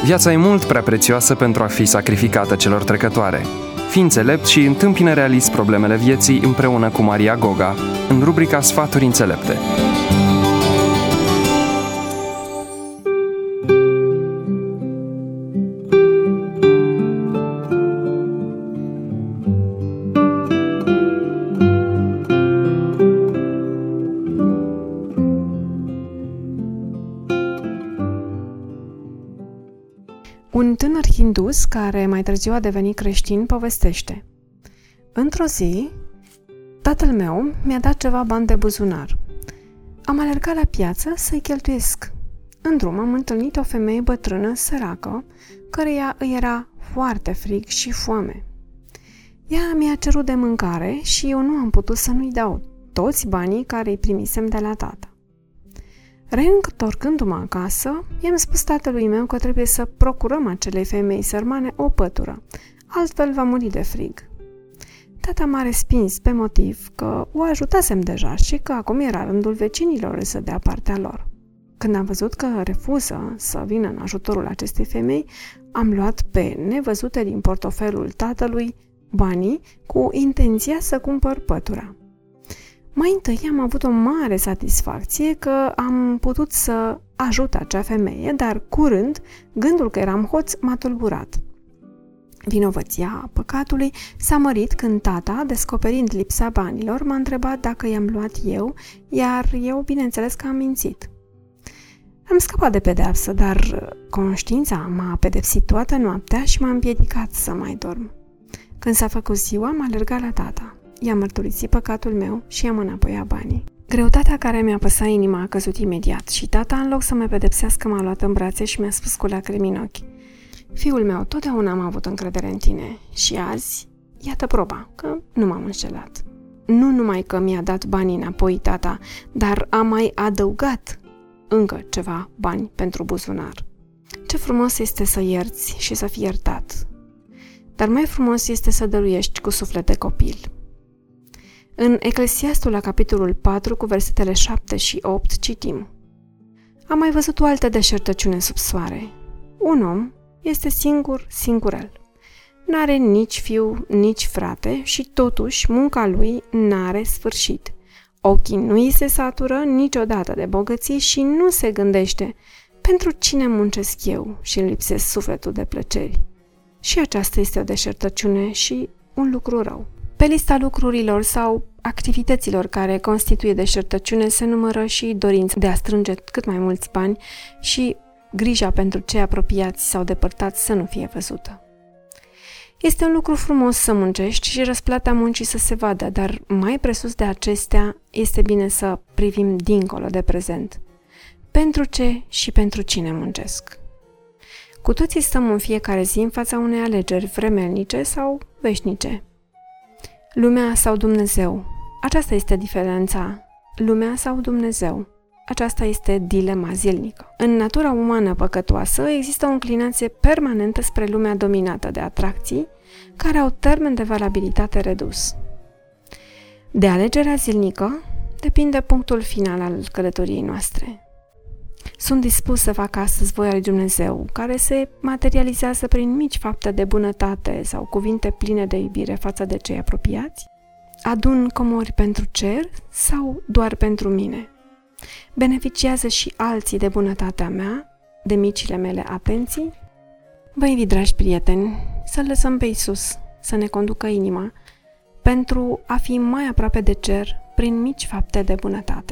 Viața e mult prea prețioasă pentru a fi sacrificată celor trecătoare. Fii înțelept și întâmpină realist problemele vieții împreună cu Maria Goga, în rubrica Sfaturi înțelepte. Un tânăr hindus, care mai târziu a devenit creștin, povestește: într-o zi, tatăl meu mi-a dat ceva bani de buzunar. Am alergat la piață să-i cheltuiesc. În drum am întâlnit o femeie bătrână, săracă, căreia îi era foarte frig și foame. Ea mi-a cerut de mâncare și eu nu am putut să nu-i dau toți banii care îi primisem de la tată. Reîntorcându-mă acasă, i-am spus tatălui meu că trebuie să procurăm acelei femei sărmane o pătură, altfel va muri de frig. Tata m-a respins pe motiv că o ajutasem deja și că acum era rândul vecinilor să dea partea lor. Când am văzut că refuză să vină în ajutorul acestei femei, am luat pe nevăzute din portofelul tatălui banii cu intenția să cumpăr pătura. Mai întâi am avut o mare satisfacție că am putut să ajut acea femeie, dar curând gândul că eram hoț m-a tulburat. Vinovăția păcatului s-a mărit când tata, descoperind lipsa banilor, m-a întrebat dacă i-am luat eu, iar eu, bineînțeles că am mințit. Am scăpat de pedeapsă, dar conștiința m-a pedepsit toată noaptea și m-a împiedicat să mai dorm. Când s-a făcut ziua, am alergat la tata. I-am mărturisit păcatul meu și i-am înapoiat banii. Greutatea care mi-a păsat inima a căzut imediat și tata, în loc să mă pedepsească, m-a luat în brațe și mi-a spus cu lacrimi în ochi: fiul meu, totdeauna am avut încredere în tine și azi, iată proba că nu m-am înșelat. Nu numai că mi-a dat banii înapoi tata, dar a mai adăugat încă ceva bani pentru buzunar. Ce frumos este să ierți și să fii iertat, dar mai frumos este să dăruiești cu suflet de copil. În Eclesiastul, la capitolul 4, cu versetele 7 și 8, citim: am mai văzut o altă deșertăciune sub soare. Un om este singurel. N-are nici fiu, nici frate și totuși munca lui n-are sfârșit. Ochii nu îi se satură niciodată de bogății și nu se gândește: pentru cine muncesc eu și îmi lipsesc sufletul de plăceri? Și aceasta este o deșertăciune și un lucru rău. Pe lista lucrurilor sau activităților care constituie deșertăciune se numără și dorința de a strânge cât mai mulți bani și grija pentru cei apropiați sau depărtați să nu fie văzută. Este un lucru frumos să muncești și răsplata muncii să se vadă, dar mai presus de acestea este bine să privim dincolo de prezent. Pentru ce și pentru cine muncesc? Cu toții stăm în fiecare zi în fața unei alegeri vremelnice sau veșnice. Lumea sau Dumnezeu? Aceasta este diferența. Lumea sau Dumnezeu? Aceasta este dilema zilnică. În natura umană păcătoasă există o înclinație permanentă spre lumea dominată de atracții care au termen de valabilitate redus. De alegerea zilnică depinde punctul final al călătoriei noastre. Sunt dispus să fac astăzi voia lui Dumnezeu, care se materializează prin mici fapte de bunătate sau cuvinte pline de iubire față de cei apropiați? Adun comori pentru cer sau doar pentru mine? Beneficiază și alții de bunătatea mea, de micile mele atenții? Vă invit, dragi prieteni, să lăsăm pe Iisus să ne conducă inima pentru a fi mai aproape de cer prin mici fapte de bunătate.